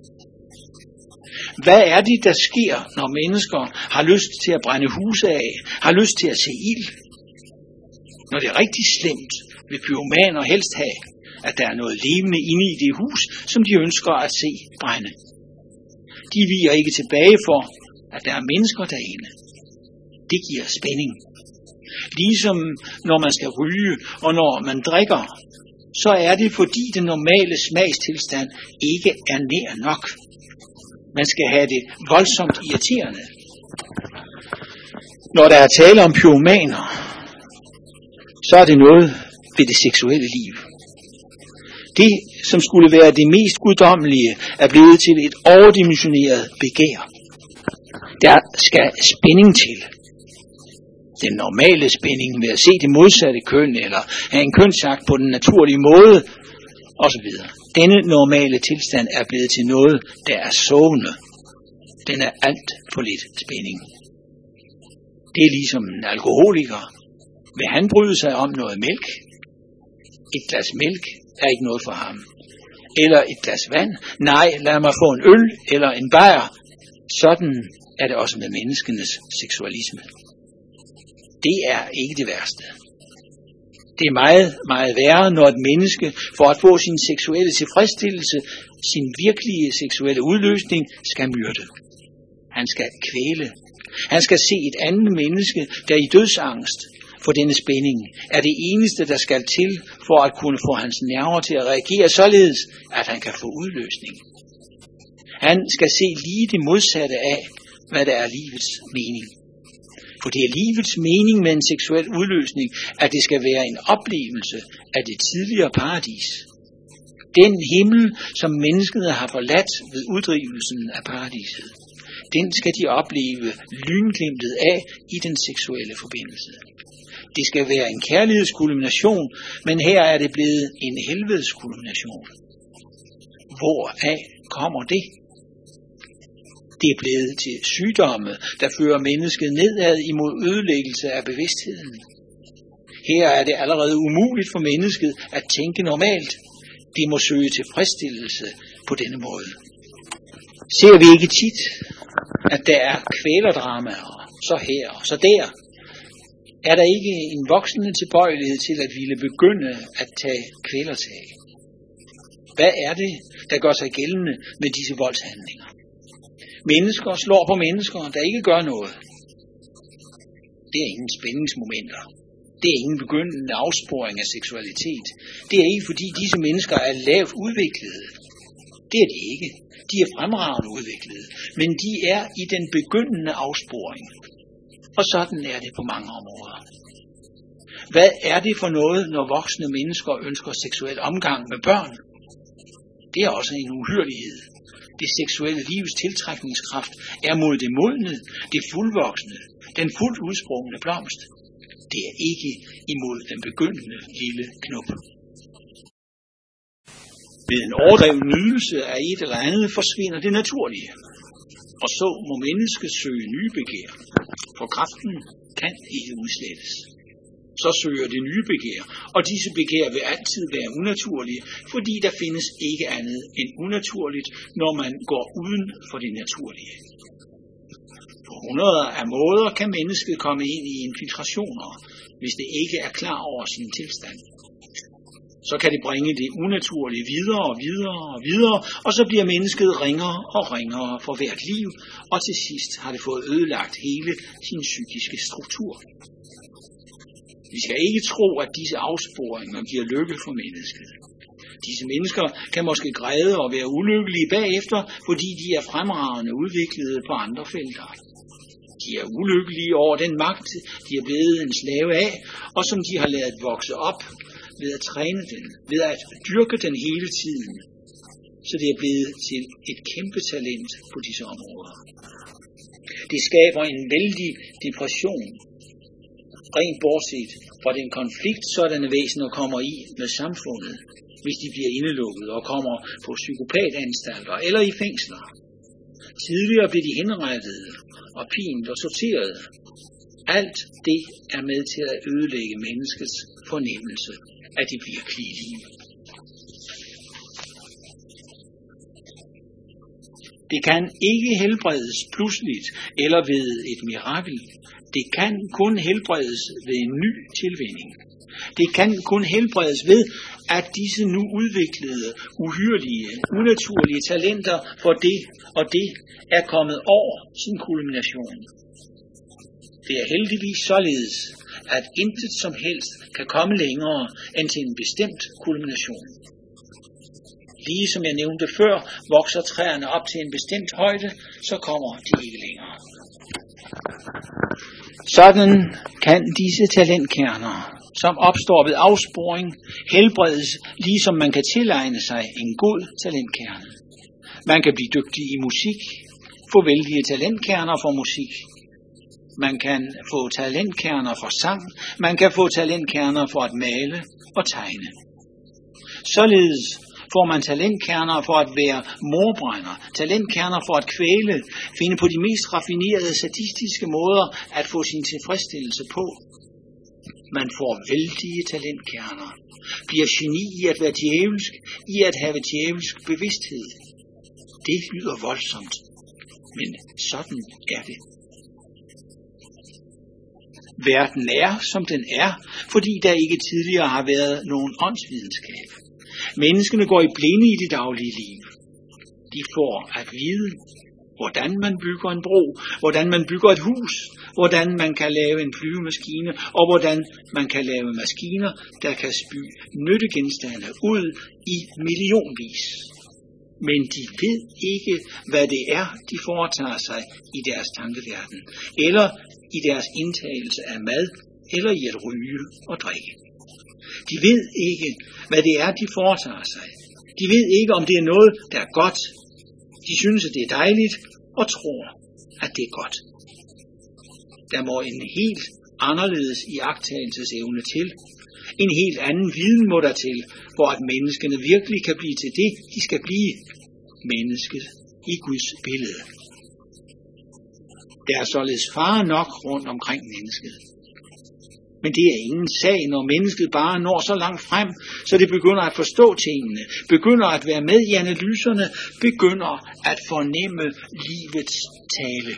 Hvad er det, der sker, når mennesker har lyst til at brænde huse af, har lyst til at se ild? Når det er rigtig slemt, vil pyromaner helst have, at der er noget levende inde i det hus, som de ønsker at se brænde. De viger ikke tilbage for, at der er mennesker derinde. Det giver spænding. Ligesom når man skal ryge, og når man drikker, så er det fordi den normale smagstilstand ikke er nær nok. Man skal have det voldsomt irriterende. Når der er tale om pyromaner, så er det noget ved det seksuelle liv. Det, som skulle være det mest guddommelige, er blevet til et overdimensioneret begær. Der skal spænding til. Den normale spænding ved at se det modsatte køn, eller have en kønsakt på den naturlige måde, osv. Denne normale tilstand er blevet til noget, der er sovende. Den er alt for lidt spænding. Det er ligesom en alkoholiker. Vil han bryde sig om noget mælk? Et glas mælk er ikke noget for ham. Eller et glas vand? Nej, lad mig få en øl eller en bajer. Sådan er det også med menneskenes seksualisme. Det er ikke det værste. Det er meget, meget værre, når et menneske for at få sin seksuelle tilfredsstillelse, sin virkelige seksuelle udløsning, skal myrde. Han skal kvæle. Han skal se et andet menneske, der i dødsangst for denne spænding er det eneste, der skal til for at kunne få hans nerver til at reagere således, at han kan få udløsning. Han skal se lige det modsatte af, hvad der er livets mening. For det er livets mening med en seksuel udløsning, at det skal være en oplevelse af det tidligere paradis. Den himmel, som mennesket har forladt ved uddrivelsen af paradiset, den skal de opleve lynglimtet af i den seksuelle forbindelse. Det skal være en kærlighedskulmination, men her er det blevet en helvedeskulmination. Hvoraf kommer det? Det er blevet til sygdomme, der fører mennesket nedad imod ødelæggelse af bevidstheden. Her er det allerede umuligt for mennesket at tænke normalt. Det må søge tilfredsstillelse på denne måde. Ser vi ikke tit, at der er kvælerdramaer, så her og så der? Er der ikke en voksende tilbøjelighed til at ville begynde at tage kvælertag? Hvad er det, der gør sig gældende med disse voldshandlinger? Mennesker slår på mennesker, der ikke gør noget. Det er ingen spændingsmomenter. Det er ingen begyndende afsporing af seksualitet. Det er ikke fordi disse mennesker er lavt udviklede. Det er det ikke. De er fremragende udviklede. Men de er i den begyndende afsporing. Og sådan er det på mange områder. Hvad er det for noget, når voksne mennesker ønsker seksuel omgang med børn? Det er også en uhyrlighed. Det seksuelle livs tiltrækningskraft er mod det modne, det fuldvoksne, den fuldt udsprungne blomst. Det er ikke imod den begyndende lille knop. Ved en overdreven nydelse af et eller andet forsvinder det naturlige. Og så må mennesket søge nye begær, for kraften kan ikke udslettes. Så søger det nye begær, og disse begær vil altid være unaturlige, fordi der findes ikke andet end unaturligt, når man går uden for det naturlige. På hundreder af måder kan mennesket komme ind i infiltrationer, hvis det ikke er klar over sin tilstand. Så kan det bringe det unaturlige videre og videre og videre, og så bliver mennesket ringere og ringere for hvert liv, og til sidst har det fået ødelagt hele sin psykiske struktur. Vi skal ikke tro, at disse afsporinger giver lykke for mennesket. Disse mennesker kan måske græde og være ulykkelige bagefter, fordi de er fremragende udviklede på andre felter. De er ulykkelige over den magt, de er blevet en slave af, og som de har ladet vokse op ved at træne den, ved at dyrke den hele tiden. Så det er blevet til et kæmpe talent på disse områder. Det skaber en vældig depression. rent bortset fra den konflikt, sådanne væsener kommer i med samfundet, hvis de bliver indelukket og kommer på psykopatanstalter eller i fængsler. Tidligere blev de henrettet og pint og sorteret. Alt det er med til at ødelægge menneskets fornemmelse, at de bliver klidige. Det kan ikke helbredes pludseligt eller ved et mirakel. Det kan kun helbredes ved en ny tilvænning. Det kan kun helbredes ved, at disse nu udviklede, uhyrlige, unaturlige talenter for det og det er kommet over sin kulmination. Det er heldigvis således, at intet som helst kan komme længere end til en bestemt kulmination. Lige som jeg nævnte før, vokser træerne op til en bestemt højde, så kommer de ikke længere. Sådan kan disse talentkerner, som opstår ved afsporing, helbredes, ligesom man kan tilegne sig en god talentkerne. Man kan blive dygtig i musik, få vældige talentkerner for musik. Man kan få talentkerner for sang, man kan få talentkerner for at male og tegne. Således får man talentkerner for at være mordbrænder, talentkerner for at kvæle, finde på de mest raffinerede sadistiske måder at få sin tilfredsstillelse på. Man får vældige talentkerner, bliver geni i at være djævelsk, i at have djævelsk bevidsthed. Det lyder voldsomt, men sådan er det. Verden er, som den er, fordi der ikke tidligere har været nogen åndsvidenskab. Menneskene går i blinde i det daglige liv. De får at vide, hvordan man bygger en bro, hvordan man bygger et hus, hvordan man kan lave en flyvemaskine, og hvordan man kan lave maskiner, der kan spy nyttegenstande ud i millionvis. Men de ved ikke, hvad det er, de foretager sig i deres tankeverden, eller i deres indtagelse af mad, eller i at ryge og drikke. De ved ikke, hvad det er, de foretager sig. De ved ikke, om det er noget, der er godt. De synes, at det er dejligt, og tror, at det er godt. Der må en helt anderledes iagttagelsesevne til. En helt anden viden må der til, for at menneskene virkelig kan blive til det, de skal blive. Mennesket i Guds billede. Der er således fare nok rundt omkring mennesket. Men det er ingen sag, når mennesket bare når så langt frem, så det begynder at forstå tingene, begynder at være med i analyserne, begynder at fornemme livets tale.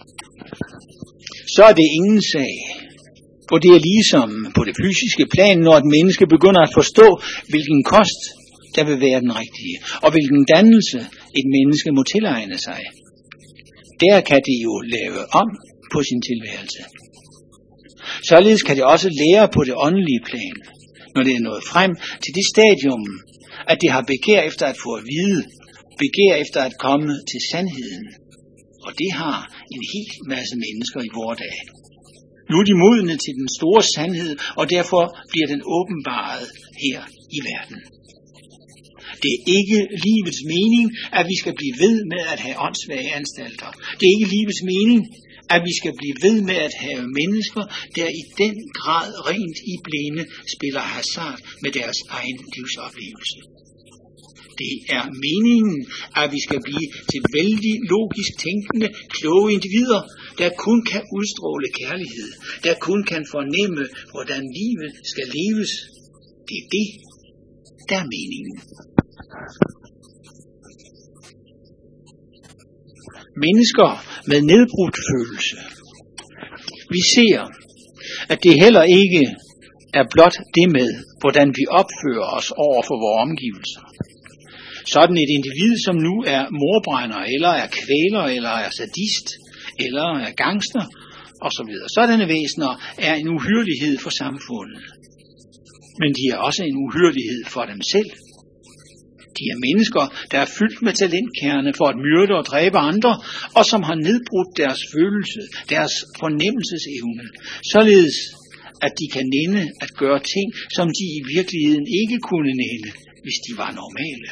Så er det ingen sag. For det er ligesom på det fysiske plan, når et menneske begynder at forstå, hvilken kost der vil være den rigtige, og hvilken dannelse et menneske må tilegne sig. Der kan det jo lave om på sin tilværelse. Således kan det også lære på det åndelige plan, når det er nået frem til det stadium, at det har begær efter at få at vide, begær efter at komme til sandheden. Og det har en hel masse mennesker i vore dage. Nu er de modne til den store sandhed, og derfor bliver den åbenbaret her i verden. Det er ikke livets mening, at vi skal blive ved med at have åndssvage anstalter. Det er ikke livets mening, at vi skal blive ved med at have mennesker, der i den grad rent i blinde spiller hasard med deres egen livsoplevelse. Det er meningen, at vi skal blive til vældig logisk tænkende, kloge individer, der kun kan udstråle kærlighed, der kun kan fornemme, hvordan livet skal leves. Det er det, der er meningen. Mennesker med nedbrudt følelse. Vi ser, at det heller ikke er blot det med, hvordan vi opfører os over for vores omgivelser. Sådan et individ, som nu er mordbrænder, eller er kvæler, eller er sadist, eller er gangster, osv. Sådanne væsener er en uhyrlighed for samfundet. Men de er også en uhyrlighed for dem selv. De er mennesker, der er fyldt med talentkerne for at myrde og dræbe andre, og som har nedbrudt deres følelse, deres fornemmelsesevne, således at de kan nænde at gøre ting, som de i virkeligheden ikke kunne nænde, hvis de var normale.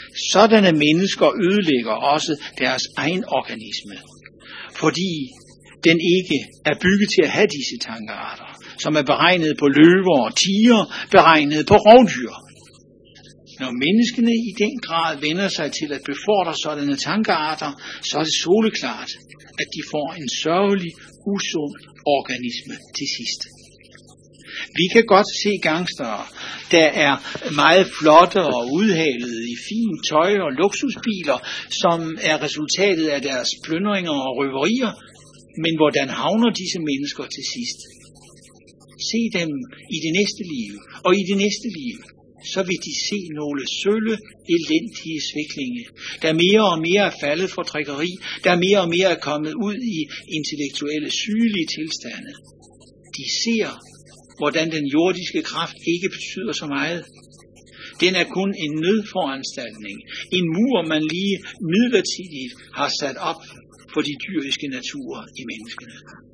Sådanne mennesker ødelægger også deres egen organisme, fordi den ikke er bygget til at have disse tankearter, som er beregnet på løver og tiger, beregnet på rovdyr. Når menneskene i den grad vender sig til at befordre sådanne tankearter, så er det soleklart, at de får en sørgelig, usund organisme til sidst. Vi kan godt se gangstere, der er meget flotte og udhalede i fint tøj og luksusbiler, som er resultatet af deres plyndringer og røverier. Men hvordan havner disse mennesker til sidst? Se dem i det næste liv, og i det næste liv, så vil de se nogle sølle, elendige sviklinge, der mere og mere er faldet for drikkeri, der mere og mere er kommet ud i intellektuelle sygelige tilstande. De ser, hvordan den jordiske kraft ikke betyder så meget. Den er kun en nødforanstaltning, en mur, man lige midlertidigt har sat op for de dyriske naturer i menneskene.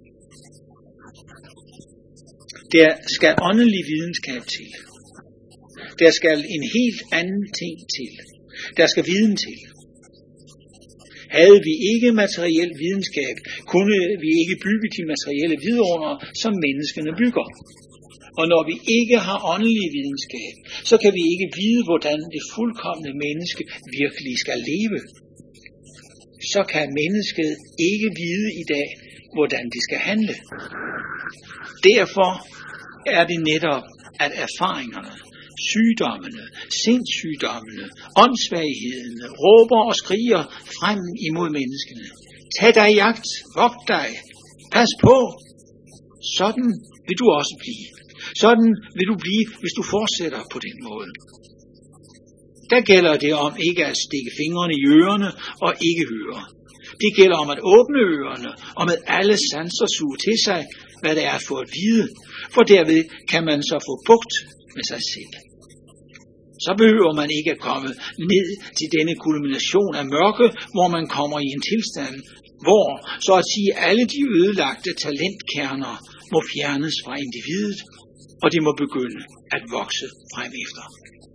Der skal åndelig videnskab til. Der skal en helt anden ting til. Der skal viden til. Havde vi ikke materiel videnskab, kunne vi ikke bygge de materielle vidunder, som menneskene bygger. Og når vi ikke har åndelig videnskab, så kan vi ikke vide, hvordan det fuldkomne menneske virkelig skal leve. Så kan mennesket ikke vide i dag, hvordan det skal handle. Derfor er det netop, at erfaringerne, sygdommene, sindssygdommene, åndssvagheden råber og skriger frem imod menneskene. Tag dig i jagt, vogt dig, pas på. Sådan vil du også blive. Sådan vil du blive, hvis du fortsætter på den måde. Der gælder det om ikke at stikke fingrene i ørerne og ikke høre. Det gælder om at åbne ørerne og med alle sanser suge til sig, hvad det er for at vide, for derved kan man så få bugt med sig selv. Så behøver man ikke at komme ned til denne kulmination af mørke, hvor man kommer i en tilstand, hvor så at sige alle de ødelagte talentkerner må fjernes fra individet, og det må begynde at vokse frem efter.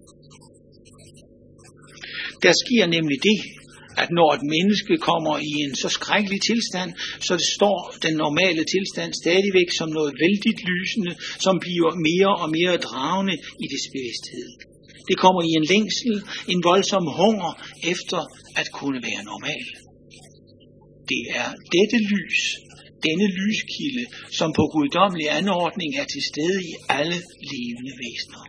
Der sker nemlig det, at når et menneske kommer i en så skrækkelig tilstand, så det står den normale tilstand stadigvæk som noget vældigt lysende, som bliver mere og mere dragende i dets bevidsthed. Det kommer i en længsel, en voldsom hunger efter at kunne være normal. Det er dette lys, denne lyskilde, som på guddommelig anordning er til stede i alle levende væsener.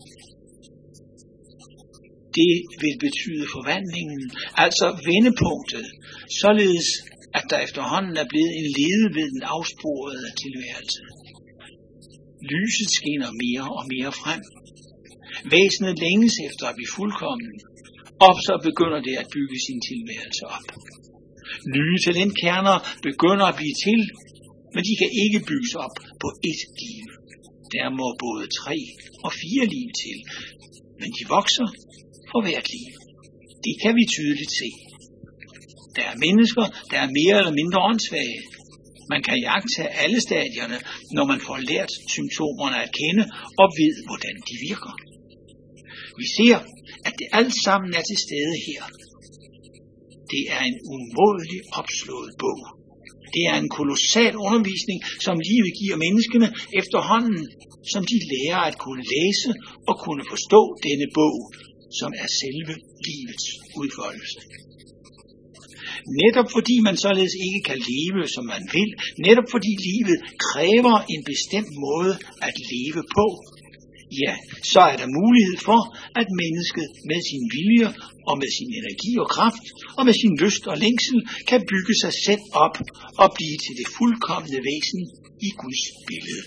Det vil betyde forvandlingen, altså vendepunktet, således at der efterhånden er blevet en lede ved den afsporede tilværelse. Lyset skinner mere og mere frem. Væsenet længes efter at blive fuldkommen, og så begynder det at bygge sin tilværelse op. Nye talentkerner begynder at blive til, men de kan ikke bygges op på ét liv. Der må både tre og fire liv til, men de vokser for hvert liv. Det kan vi tydeligt se. Der er mennesker, der er mere eller mindre åndssvage. Man kan iagttage alle stadierne, når man får lært symptomerne at kende og ved, hvordan de virker. Vi ser, at det alt sammen er til stede her. Det er en umådelig opslået bog. Det er en kolossal undervisning, som livet giver menneskene efterhånden, som de lærer at kunne læse og kunne forstå denne bog, som er selve livets udfoldelse. Netop fordi man således ikke kan leve, som man vil, netop fordi livet kræver en bestemt måde at leve på, ja, så er der mulighed for, at mennesket med sin vilje og med sin energi og kraft og med sin lyst og længsel kan bygge sig selv op og blive til det fuldkomne væsen i Guds billede.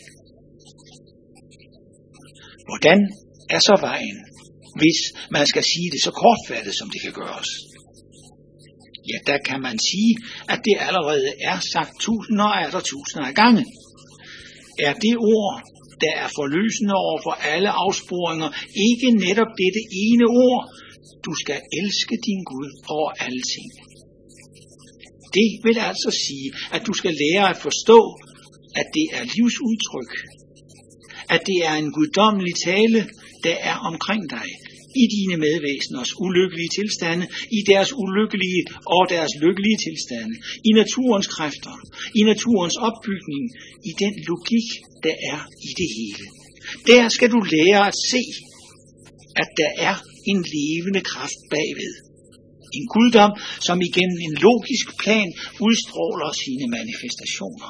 Hvordan er så vejen, hvis man skal sige det så kortfattet, som det kan gøres? Ja, der kan man sige, at det allerede er sagt tusinder og atter tusinder af gange. Er det ord, der er forløsende over for alle afsporinger, ikke netop dette ene ord: du skal elske din Gud over alle ting. Det vil altså sige, at du skal lære at forstå, at det er livsudtryk, at det er en guddommelig tale, der er omkring dig, i dine medvæseners ulykkelige tilstande, i deres ulykkelige og deres lykkelige tilstande, i naturens kræfter, i naturens opbygning, i den logik, der er i det hele. Der skal du lære at se, at der er en levende kraft bagved. En guddom, som igennem en logisk plan udstråler sine manifestationer.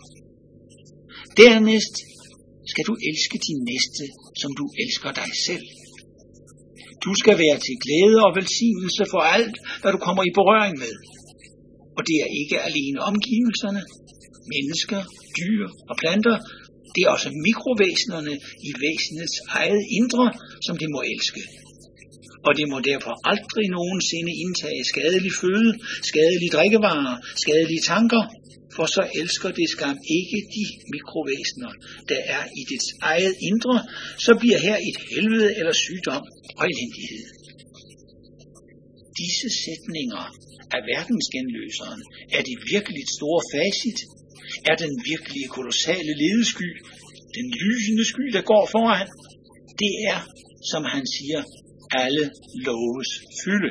Dernæst skal du elske din næste, som du elsker dig selv. Du skal være til glæde og velsignelse for alt, hvad du kommer i berøring med. Og det er ikke alene omgivelserne, mennesker, dyr og planter. Det er også mikrovæsenerne i væsenets eget indre, som det må elske. Og det må derfor aldrig nogensinde indtage skadelig føde, skadelige drikkevarer, skadelige tanker, for så elsker det skam ikke de mikrovæsener, der er i dets eget indre, så bliver her et helvede eller sygdom og elendighed. Disse sætninger af verdensgenløseren er det virkelig store facit, er den virkelige kolossale ledesky, den lysende sky, der går foran. Det er, som han siger, alle loves fylde.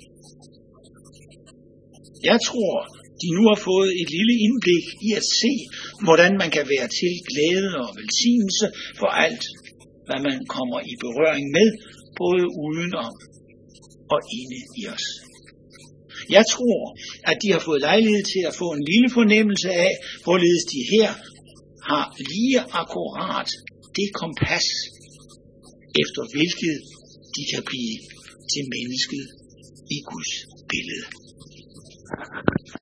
Jeg tror, de nu har fået et lille indblik i at se, hvordan man kan være til glæde og velsignelse for alt, hvad man kommer i berøring med, både udenom og inde i os. Jeg tror, at de har fået lejlighed til at få en lille fornemmelse af, hvorledes de her har lige akkurat det kompas, efter hvilket de kan blive til mennesket i Guds billede.